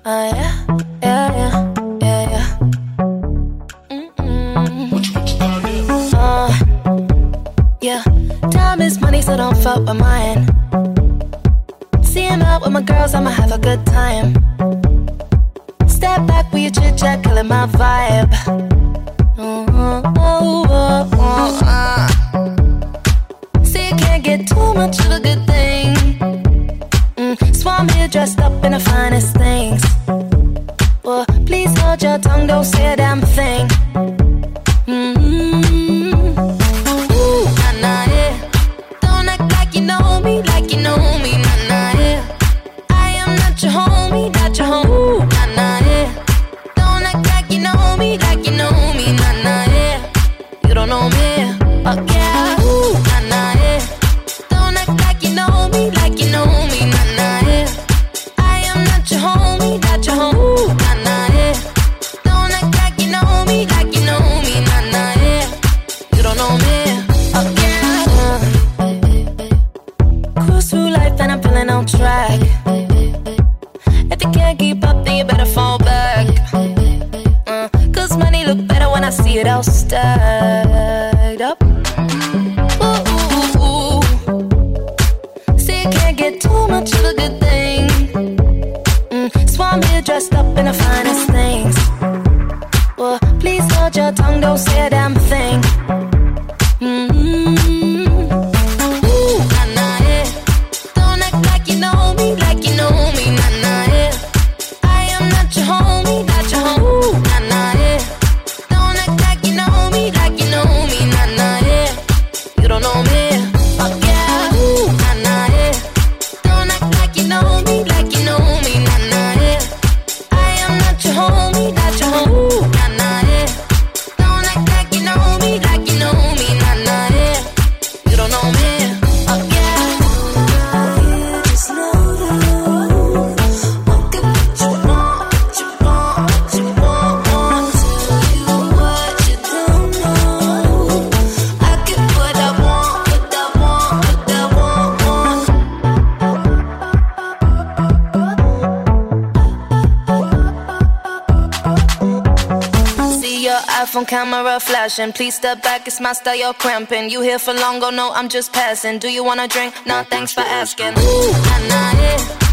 yeah, yeah, yeah, yeah, yeah. Yeah. Time is money, so don't fuck with mine. See him out with my girls, I'ma have a good time. Step back with your chit chat, killing my vibe. See, you can't get too much of a good thing. So I'm here dressed up in the finest things. Well, please hold your tongue, don't say a damn thing. Ooh, nah, nah, yeah. Don't act like you know me, nah, nah, yeah. I am not your homie, not your homie. Ooh, nah, nah, yeah. Don't act like you know me, nah, nah, yeah. You don't know me, fuck yeah. Ooh, nah, nah, yeah. Don't act like you know me, nah, nah, yeah. I am not your homie, not your homie. Ooh, nah, nah, yeah. Don't act like you know me, nah, nah, yeah. You don't know me, fuck yeah. Cruise through life and I'm feeling on track. If you can't keep up, then you better fall back. Cause money look better when I see it all stacked up. Ooh, ooh, ooh. See, you can't get too much of a good thing. So I'm here dressed up in the finest things. Well, please hold your tongue, don't say a damn thing. Ooh, nah, nah, yeah. Don't act like you know me, nah, nah, yeah. I am not your homie, not your homie. Ooh, nah, nah, yeah. Don't act like you know me, nah, nah, yeah. You don't know me, fuck yeah. Ooh, nah, nah, yeah. Don't act like you know me, nah, nah, yeah. I am not your homie, not your homie. Ooh, nah, nah, yeah. Don't act like you know me, nah, nah, yeah. You don't know me, fuck yeah. Just know that what you want, what you want. Tell you what you don't know. I get what I want, what I want. See your iPhone camera flashing. Please step back, it's my style, you're cramping. You here for long, oh no, I'm just passing. Do you wanna drink? Nah, thanks for asking. Ooh, nah, nah, yeah.